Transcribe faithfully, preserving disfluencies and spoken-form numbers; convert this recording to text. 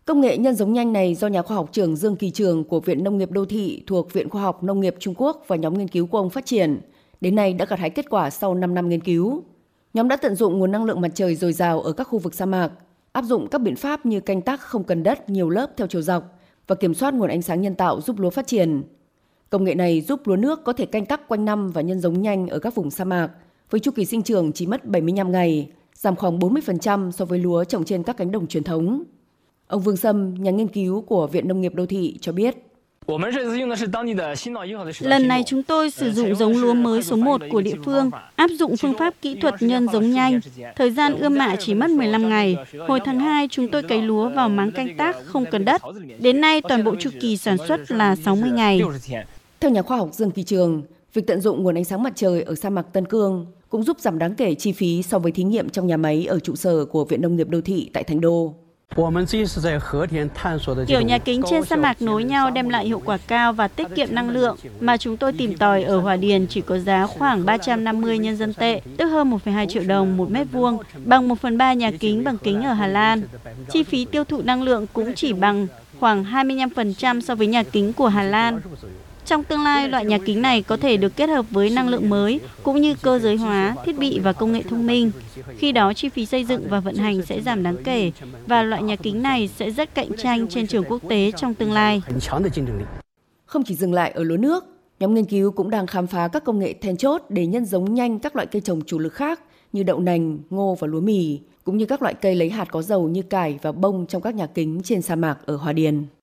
Công nghệ nhân giống nhanh này do nhà khoa học trưởng Dương Kỳ Trường của Viện Nông nghiệp Đô thị thuộc Viện Khoa học Nông nghiệp Trung Quốc và nhóm nghiên cứu của ông phát triển. Đến nay đã gặt hái kết quả sau năm năm nghiên cứu. Nhóm đã tận dụng nguồn năng lượng mặt trời dồi dào ở các khu vực sa mạc, áp dụng các biện pháp như canh tác không cần đất nhiều lớp theo chiều dọc và kiểm soát nguồn ánh sáng nhân tạo giúp lúa phát triển. Công nghệ này giúp lúa nước có thể canh tác quanh năm và nhân giống nhanh ở các vùng sa mạc, với chu kỳ sinh trưởng chỉ mất bảy mươi lăm ngày, giảm khoảng bốn mươi phần trăm so với lúa trồng trên các cánh đồng truyền thống. Ông Vương Sâm, nhà nghiên cứu của Viện Nông nghiệp Đô thị cho biết. Lần này chúng tôi sử dụng giống lúa mới số một của địa phương, áp dụng phương pháp kỹ thuật nhân giống nhanh. Thời gian ươm mạ chỉ mất mười lăm ngày. Hồi tháng hai, chúng tôi cấy lúa vào máng canh tác không cần đất. Đến nay, toàn bộ chu kỳ sản xuất là sáu mươi ngày. Theo nhà khoa học Dương Kỳ Trường, việc tận dụng nguồn ánh sáng mặt trời ở sa mạc Tân Cương cũng giúp giảm đáng kể chi phí so với thí nghiệm trong nhà máy ở trụ sở của Viện Nông nghiệp Đô thị tại Thành Đô. Kiểu nhà kính trên sa mạc nối nhau đem lại hiệu quả cao và tiết kiệm năng lượng mà chúng tôi tìm tòi ở Hòa Điền chỉ có giá khoảng ba trăm năm mươi nhân dân tệ, tức hơn một phẩy hai triệu đồng một mét vuông, bằng một phần ba nhà kính bằng kính ở Hà Lan. Chi phí tiêu thụ năng lượng cũng chỉ bằng khoảng hai mươi lăm phần trăm so với nhà kính của Hà Lan. Trong tương lai, loại nhà kính này có thể được kết hợp với năng lượng mới cũng như cơ giới hóa, thiết bị và công nghệ thông minh. Khi đó, chi phí xây dựng và vận hành sẽ giảm đáng kể và loại nhà kính này sẽ rất cạnh tranh trên trường quốc tế trong tương lai. Không chỉ dừng lại ở lúa nước, nhóm nghiên cứu cũng đang khám phá các công nghệ then chốt để nhân giống nhanh các loại cây trồng chủ lực khác như đậu nành, ngô và lúa mì, cũng như các loại cây lấy hạt có dầu như cải và bông trong các nhà kính trên sa mạc ở Hòa Điền.